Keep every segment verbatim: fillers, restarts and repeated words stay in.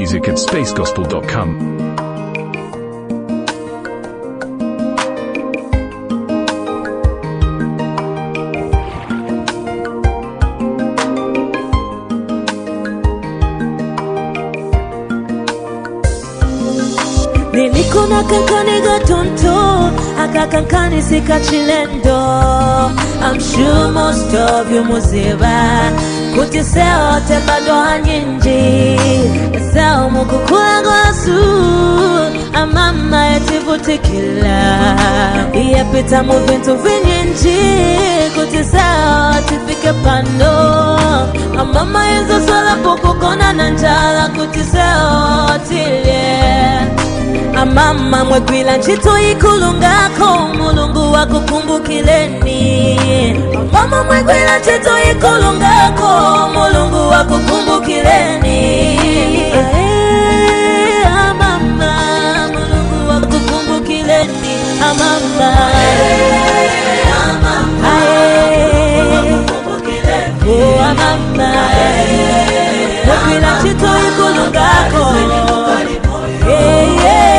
music at space gospel dot com. Nilikona kankani gatonto, akakankani sikachilendo. I'm sure most of you muziba kuti seo te bado hanyinji seo mukukua gwasu amama etivutikila iyepita mu bintu vinyinji kuti seo tifike pano amama yezo swala pokukona na njala kuti seo tilye amama mwegwila nchito ikulungako mulungu wako kumbukileni amama mwegwila nchito ikulungako mulungu wako kumbukileni amama mulungu wako kumbukileni amama oh amama mwegwila nchito ikulungako yeah yeah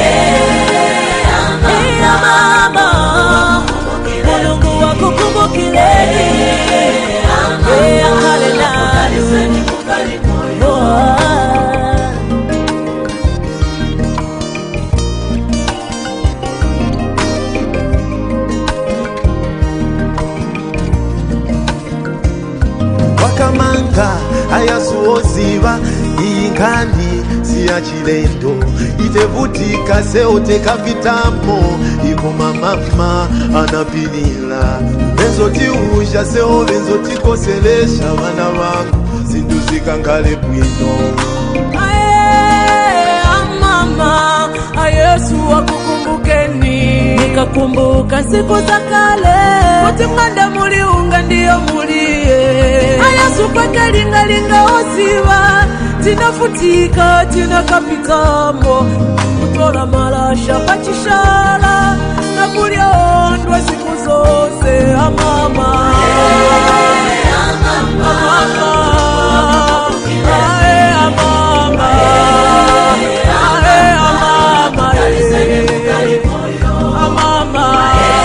wakamanga ayasuoziva inkandi siya chilendo itevutika seoteka vitamo ikoma mama anapilila benzoti usha seo benzoti koselesha wana wangu sinduzika ngale bwino ae mama ayesu akukumbukeni nikakumbuka siku za kale wote mwanda muliunga ndiyo mulie ayesu kwake lingalinga osiva tinafutika tina kapitamo kutola malasha pachishala na kuliondwa siku zose amama amama ae amama ae amama amama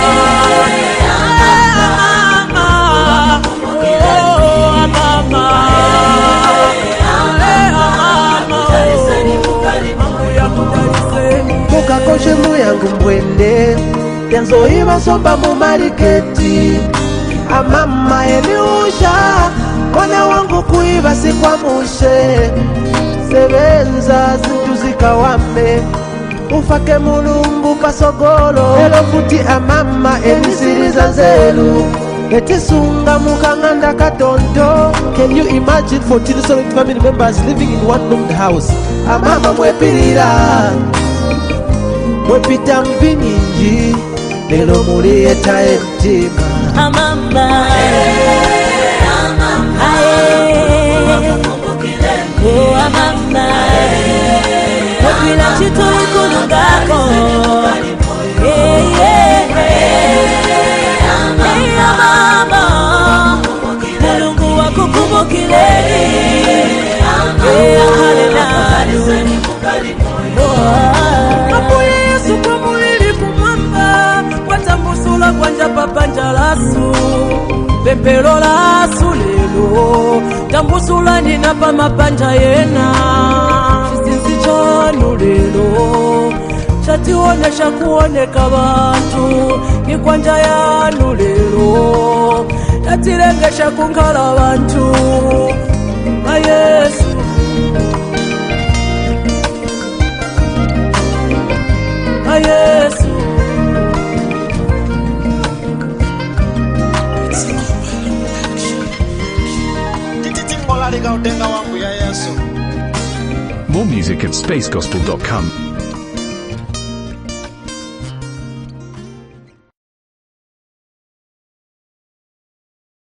mukakoshe muyangu mbwende yanzo iba somba mu mariketi amama eliusha mwana wangu kuiba sikwamushe sebenza zintu zikawame ufake mulungu pasogolo elo futi amama emisiriza nzelu etisunga mukanganda katonto. Can you imagine fourteen solid family members living in one roomed house? Amama mwepilira mwepita mbinyinji lelo muliyeta emtima amama amama oh amama mwepila chito ikulungako yeah yeah amama mulungu wako kumbukileni yeah hallelujah Yesu kwa mwili kumamba watambusula kwanja papanja lasu pepelo lasu lelo tambusula nina pa mapanja yena chisinzi chanu lelo chatiwonesha kuoneka bantu ni kwanja yanu lelo chatilengesha kunkala bantu a Yesu Yesu More music at space gospel dot com.